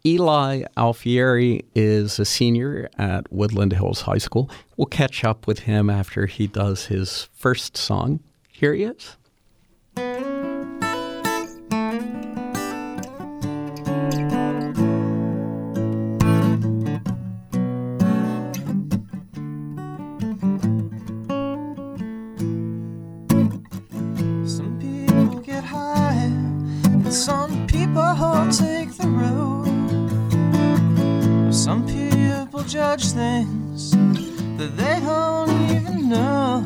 Eli Alfieri is a senior at Woodland Hills High School. We'll catch up with him after he does his first song. Here he is. Some people get high, and some people take the road. Some people judge things that they don't even know.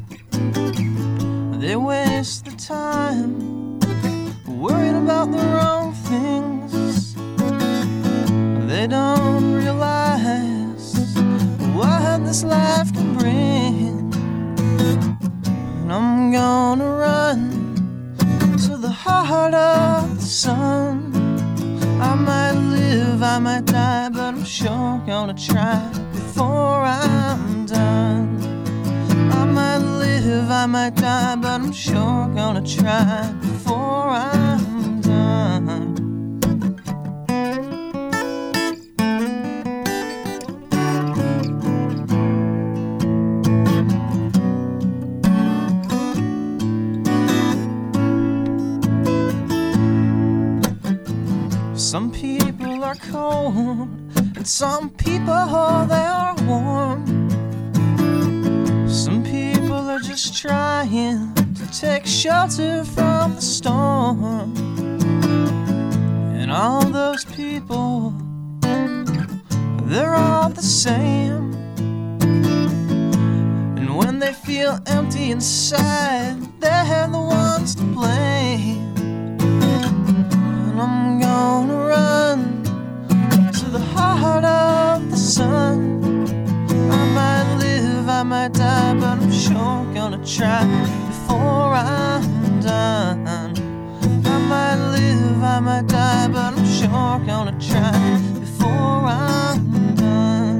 They waste their time worried about the wrong things. They don't realize what this life can bring. And I'm gonna run to the heart of the sun. I might live, I might die, but I'm sure gonna try before I'm done. I might live, I might die, but I'm sure gonna try before I'm done. Some people are cold, and some people they are warm. Some people are just trying to take shelter from the storm. And all those people, they're all the same. And when they feel empty inside, they're the ones to blame. And I'm gonna run to the heart of the sun. I might live, I might die, but I'm sure gonna try before I'm done. I might live, I might die, but I'm sure gonna try before I'm done.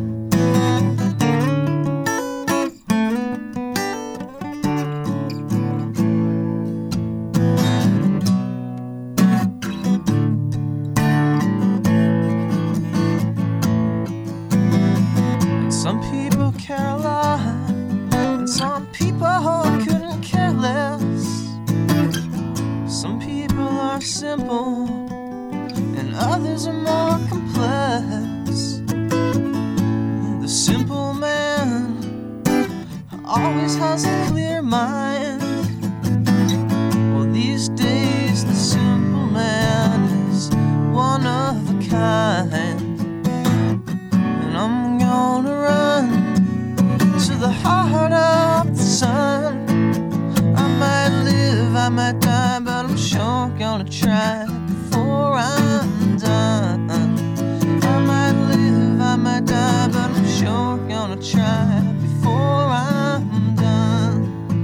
Some people care a lot, and some people couldn't care less. Some people are simple, and others are more complex. The simple man always has a clear mind. Well, these days the simple man is one of a kind. And I'm gonna run to the heart of the sun. I might live, I might die, but I'm sure gonna try before I'm done. I might live, I might die, but I'm sure gonna try before I'm done.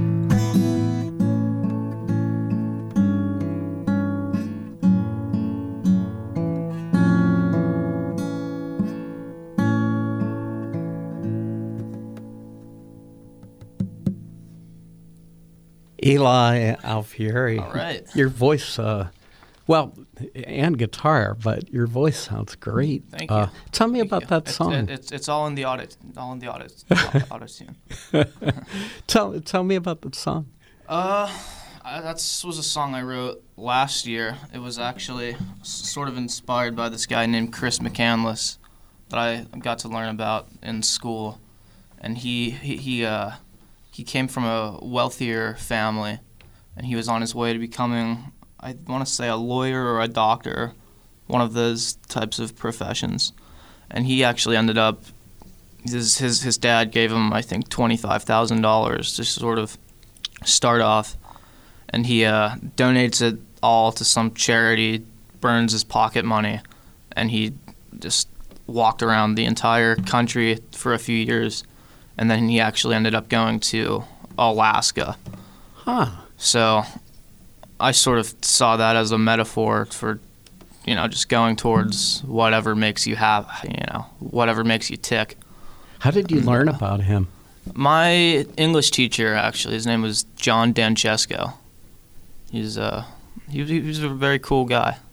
Eli Alfieri. All right. Your voice, well, and guitar, but your voice sounds great. Thank you. Tell me Thank about you. that song. It's all in the audit, auto-tune. Tell me about that song. That was a song I wrote last year. It was actually sort of inspired by this guy named Chris McCandless that I got to learn about in school, and he came from a wealthier family, and he was on his way to becoming, I want to say, a lawyer or a doctor, one of those types of professions. And he actually ended up, his dad gave him, I think, $25,000 to sort of start off, and he donates it all to some charity, burns his pocket money, and he just walked around the entire country for a few years. And then he actually ended up going to Alaska. Huh. So I sort of saw that as a metaphor for, just going towards whatever makes you whatever makes you tick. How did you learn about him? My English teacher, actually, his name was John Danchesko. He was a very cool guy.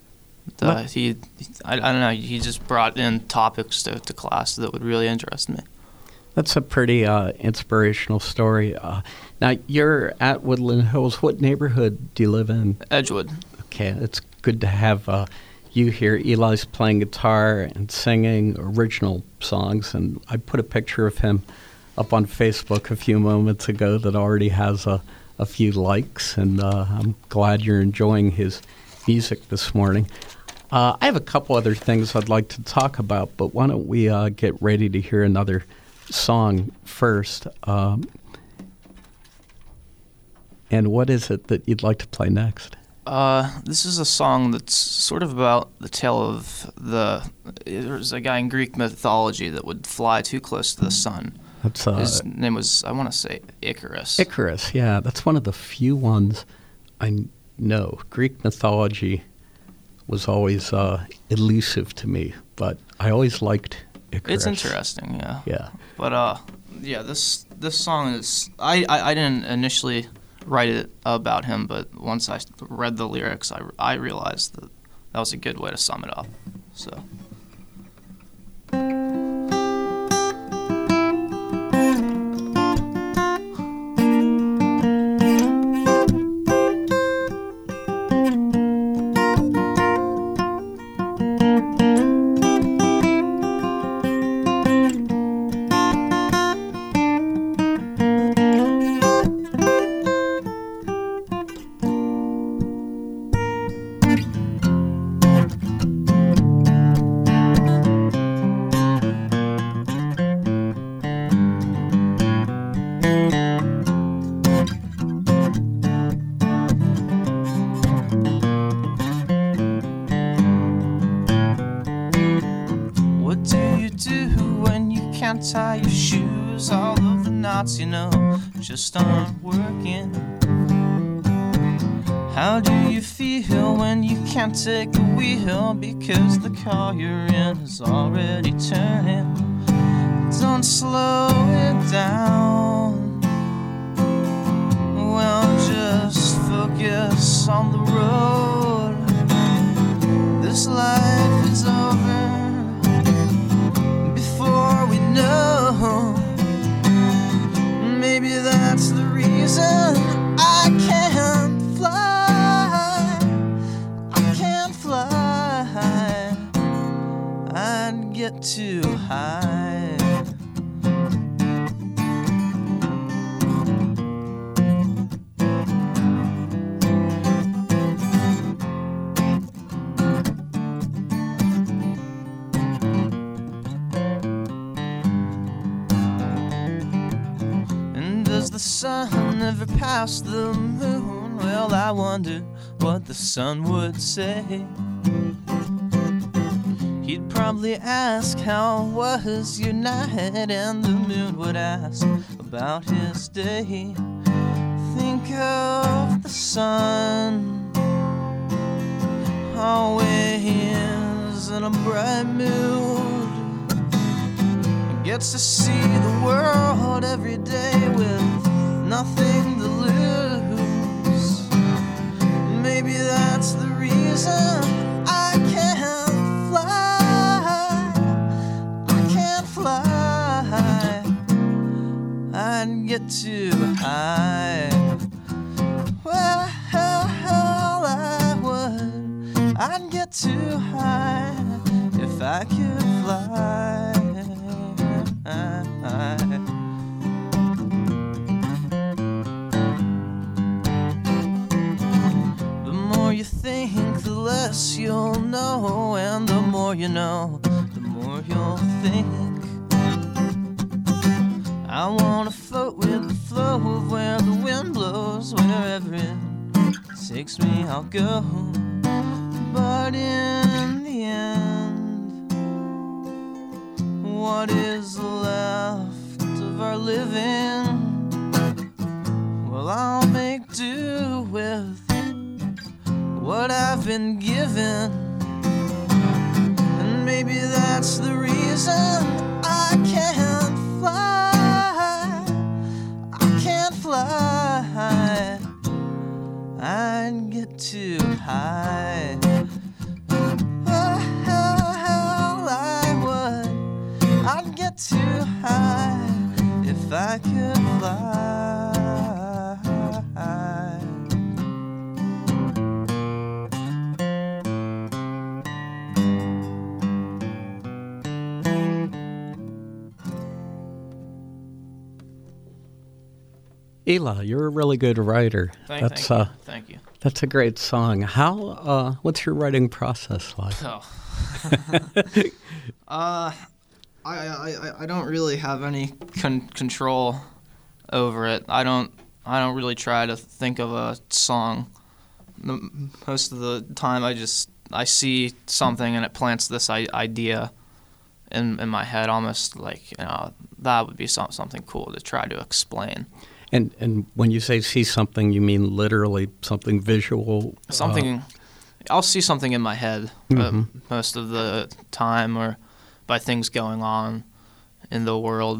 I don't know. He just brought in topics to class that would really interest me. That's a pretty inspirational story. Now, you're at Woodland Hills. What neighborhood do you live in? Edgewood. Okay, it's good to have you here. Eli's playing guitar and singing original songs, and I put a picture of him up on Facebook a few moments ago that already has a few likes, and I'm glad you're enjoying his music this morning. I have a couple other things I'd like to talk about, but why don't we get ready to hear another song first. And what is it that you'd like to play next? This is a song that's sort of about the tale of there's a guy in Greek mythology that would fly too close to the sun. His name was, I want to say, Icarus. Icarus, yeah. That's one of the few ones I know. Greek mythology was always elusive to me, but I always liked Icarus. It's interesting, yeah. Yeah. But, this song is, I didn't initially write it about him, but once I read the lyrics, I realized that was a good way to sum it up. So. Tie your shoes, all of the knots, just aren't working. How do you feel when you can't take the wheel because the car you're in is already turning? Don't slow it down. Well, just focus on the road. This life is over before we know. Maybe that's the reason I can't fly. I can't fly. I'd get too high. The sun never passed the moon. Well, I wonder what the sun would say. He'd probably ask how was your night, and the moon would ask about his day. Think of the sun, always in a bright mood. Gets to see the world every day with nothing to lose. Maybe that's the reason I can't fly. I can't fly. I'd get too high. Well, I would. I'd get too high if I could fly. The more you think, the less you'll know, and the more you know, the more you'll think. I wanna float with the flow of where the wind blows. Wherever it takes me, I'll go. But in the end, what is left of our living? Well, I'll make do with what I've been given. And maybe that's the reason I can't fly. I can't fly. I'd get too high. Eli, you're a really good writer. Thank you. That's a great song. What's your writing process like? Oh. I don't really have any control over it. I don't really try to think of a song. Most of the time, I see something and it plants this idea in my head, almost like that would be something cool to try to explain. And when you say see something, you mean literally something visual? Something. I'll see something in my head most of the time, or by things going on in the world.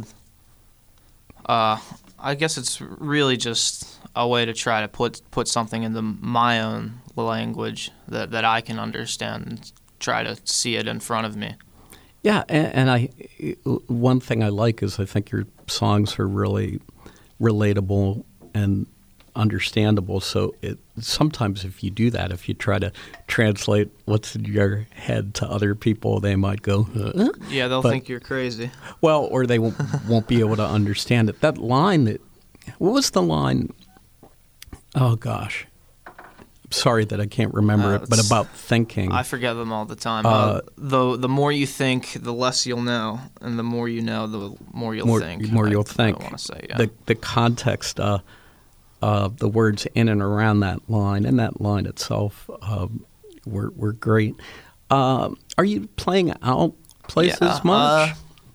I guess it's really just a way to try to put something into my own language that I can understand and try to see it in front of me. Yeah, and one thing I like is I think your songs are really relatable and understandable. So sometimes if you do that, if you try to translate what's in your head to other people, they might go, huh? Yeah, they'll think you're crazy. Well, or they won't be able to understand it. That line what was the line? Oh, gosh. I'm sorry that I can't remember it, but about thinking. I forget them all the time. The more you think, the less you'll know, and the more you know, the more you'll think. The more you'll think. I want to say, yeah. The context, the words in and around that line, and that line itself were great. Are you playing out places much?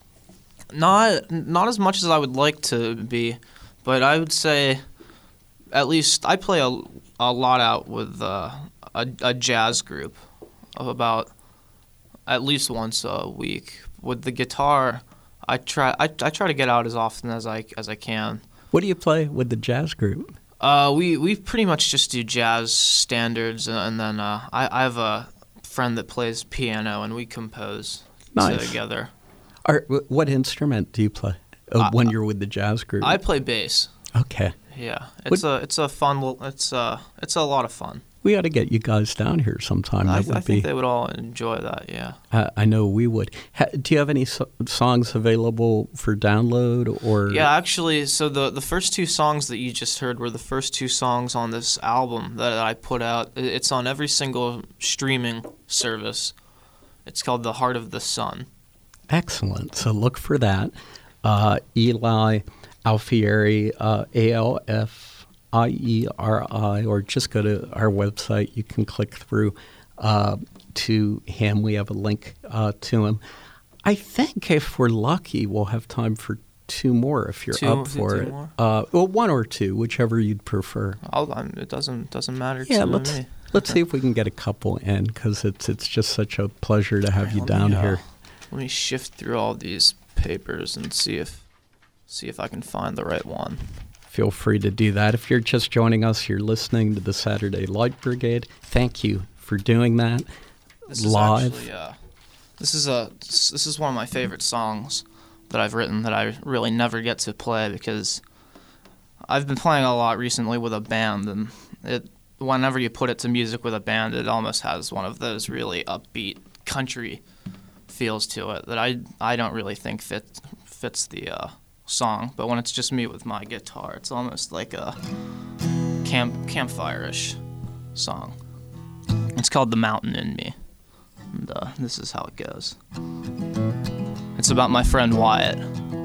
Not as much as I would like to be, but I would say at least I play a lot out with a jazz group of about at least once a week. With the guitar, I try to get out as often as I can. What do you play with the jazz group? We pretty much just do jazz standards, and then I have a friend that plays piano, and we compose together. What instrument do you play when you're with the jazz group? I play bass. Okay. Yeah, it's a fun. It's a lot of fun. We ought to get you guys down here sometime. I think they would all enjoy that. Yeah. I know we would. Do you have any songs available for download or? Yeah, actually, so the first two songs that you just heard were the first two songs on this album that I put out. It's on every single streaming service. It's called The Heart of the Sun. Excellent. So look for that. Eli Alfieri, Alfieri, or just go to our website. You can click through to him. We have a link to him. I think if we're lucky, we'll have time for two more if you're up for it. Well, one or two, whichever you'd prefer. It doesn't matter to me. Let's see if we can get a couple in, because it's just such a pleasure to have you down here. Let me shift through all these papers and see if I can find the right one. Feel free to do that. If you're just joining us, you're listening to the Saturday Light Brigade. Thank you for doing that live. This is one of my favorite songs that I've written that I really never get to play because I've been playing a lot recently with a band, and whenever you put it to music with a band, it almost has one of those really upbeat country feels to it that I don't really think fits the song. But when it's just me with my guitar, it's almost like a campfire-ish song. It's called The Mountain in Me, and this is how it goes. It's about my friend Wyatt.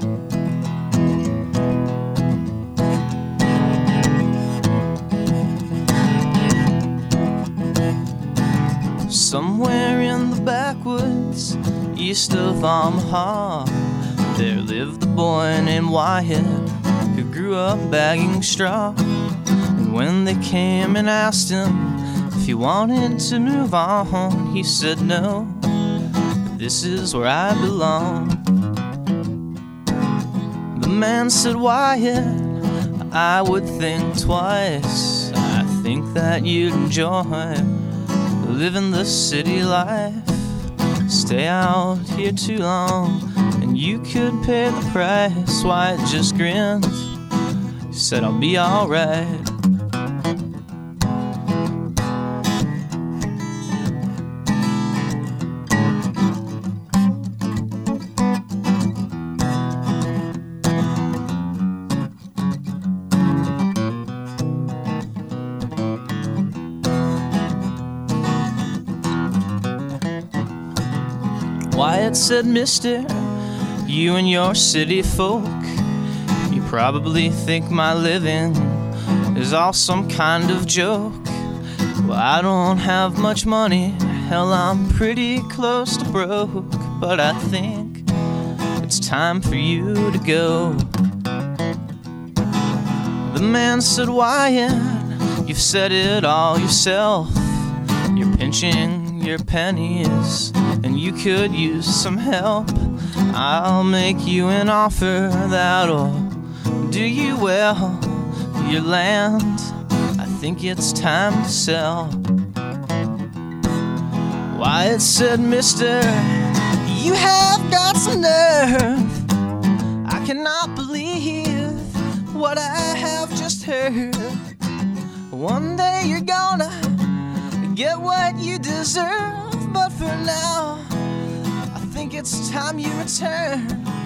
Somewhere in the backwoods, east of Omaha, there lived a boy named Wyatt who grew up bagging straw. And when they came and asked him if he wanted to move on, he said no, this is where I belong. The man said, Wyatt, I would think twice. I think that you'd enjoy living the city life. Stay out here too long and you could pay the price. Wyatt just grinned. He said, I'll be alright. Wyatt said, Mister, you and your city folk, you probably think my living is all some kind of joke. Well, I don't have much money, hell, I'm pretty close to broke, but I think it's time for you to go. The man said, Wyatt, you've said it all yourself. You're pinching your pennies, and you could use some help. I'll make you an offer that'll do you well. Your land, I think it's time to sell. Wyatt said, Mister, you have got some nerve. I cannot believe what I have just heard. One day you're gonna get what you deserve, but for now, I think it's time you return.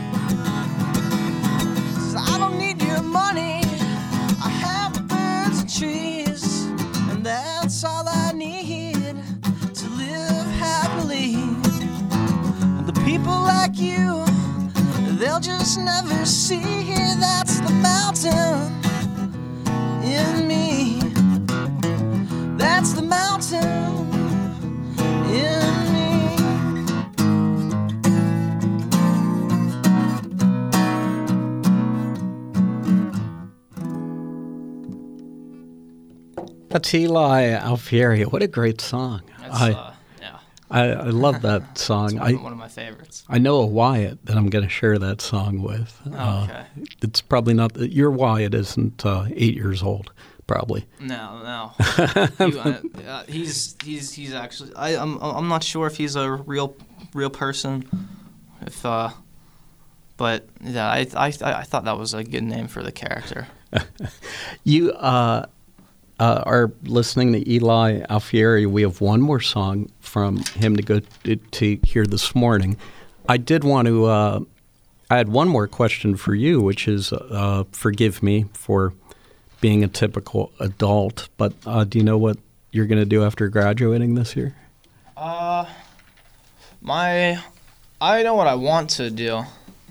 'Cause I don't need your money, I have the birds and trees, and that's all I need to live happily. And the people like you, they'll just never see that's the mountain in me. That's the mountain in me. That's Eli Alfieri. What a great song. That's, I love that song. It's one of my favorites. I know a Wyatt that I'm going to share that song with. Okay. It's probably not, your Wyatt isn't 8 years old, probably. No. He's actually, I'm not sure if he's a real person, but yeah, I thought that was a good name for the character. You are listening to Eli Alfieri. We have one more song from him to go to hear this morning. I did want to, I had one more question for you, which is, forgive me for being a typical adult, but do you know what you're going to do after graduating this year? I know what I want to do.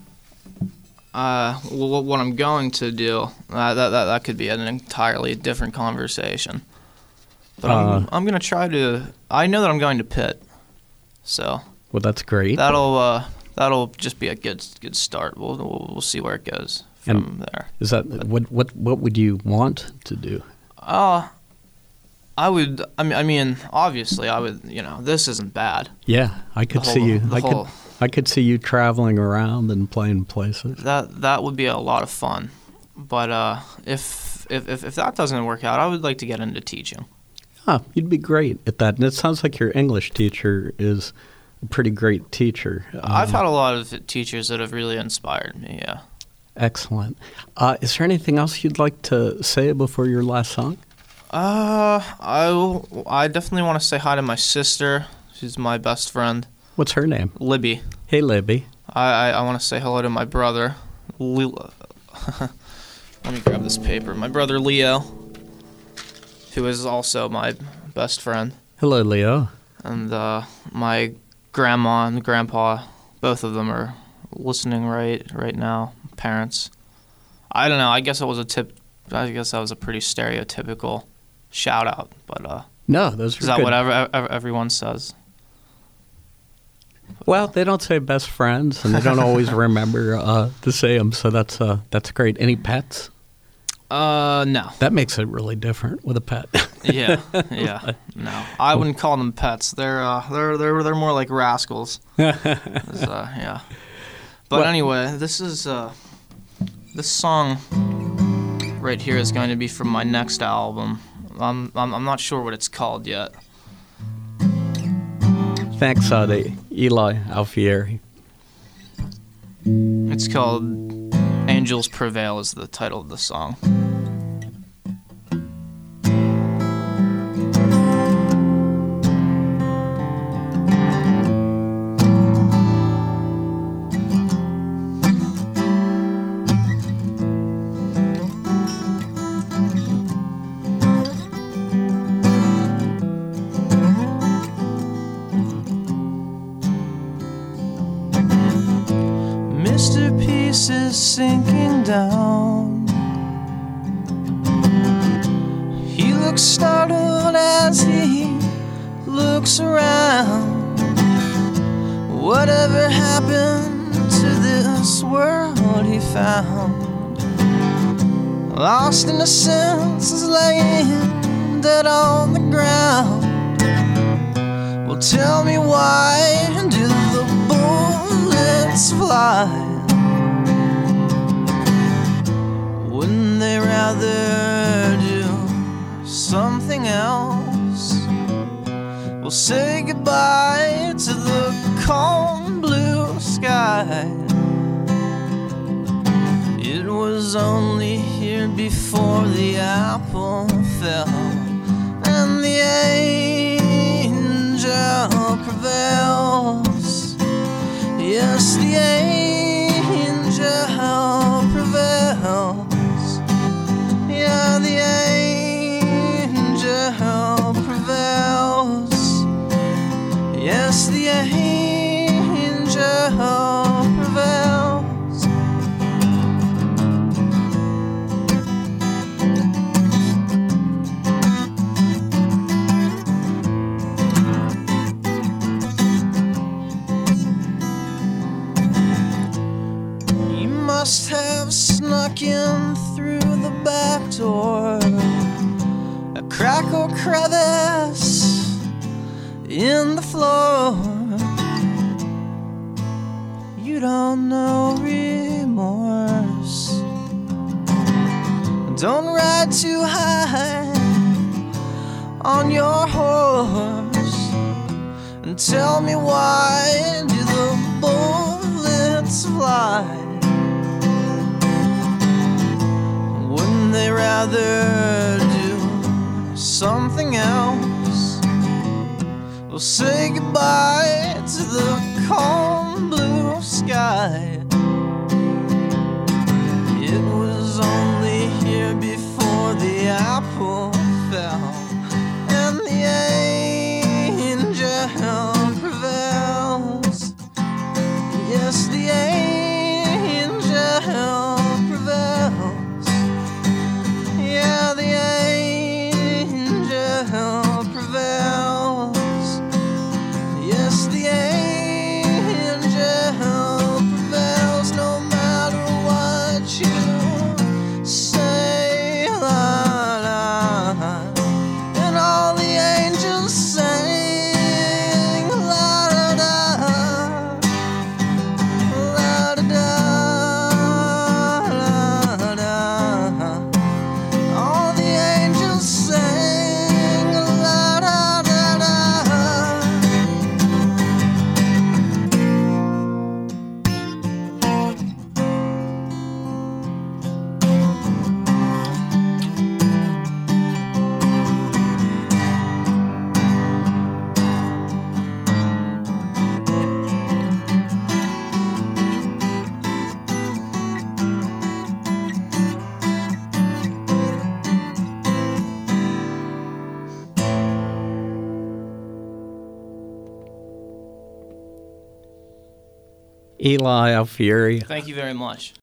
What I'm going to do, that could be an entirely different conversation. But I'm going to try to. I know that I'm going to Pitt, so. Well, that's great. That'll just be a good start. We'll see where it goes from there. Is that what would you want to do? I would. I mean, obviously, I would. This isn't bad. Yeah, I could see you. I could see you traveling around and playing places. That would be a lot of fun, but if that doesn't work out, I would like to get into teaching. You'd be great at that. And it sounds like your English teacher is a pretty great teacher. I've had a lot of teachers that have really inspired me. Yeah. Excellent. Is there anything else you'd like to say before your last song? I definitely want to say hi to my sister. She's my best friend. What's her name? Libby. Hey, Libby. I want to say hello to my brother. Let me grab this paper. My brother Leo, who is also my best friend. Hello, Leo. And my grandma and grandpa, both of them are listening right now. Parents. I don't know. I guess that was a pretty stereotypical shout out, but no, those are is that good. what everyone says? Well, they don't say best friends, and they don't always remember to say them. So that's great. Any pets? No. That makes it really different with a pet. Yeah. No, I wouldn't call them pets. They're more like rascals. Yeah. But anyway, this song right here is going to be from my next album. I'm not sure what it's called yet. Thanks, to Eli Alfieri. It's called Angels Prevail is the title of the song. masterpiece is sinking down. He looks startled as he looks around. Whatever happened to this world he found? Lost in the senses, laying dead on the ground. Well, tell me, why do the bullets fly? Wouldn't they rather do something else? Well, say goodbye to the calm blue sky. It was only here before the apple fell, and the angel prevails. Yes, the angel prevails. Yeah, the angel prevails. Yes, the angel prevails. You must have snuck in through the back door, a crack or crevice in the floor. You don't know remorse. Don't ride too high on your horse, and tell me, why do the bullets fly? Wouldn't they rather do something else? Well, say goodbye to the calm blue sky. It was only here before the apple fell, and the angel prevails. Yes, the angel prevails. Yeah, the angel prevails. Yes, the angel prevails. No matter what you say, la, la. And all the angels sing, la, da, da, la, da, da, la, da. All the angels sing, la, da, da, da. Eli Alfieri, Thank you very much.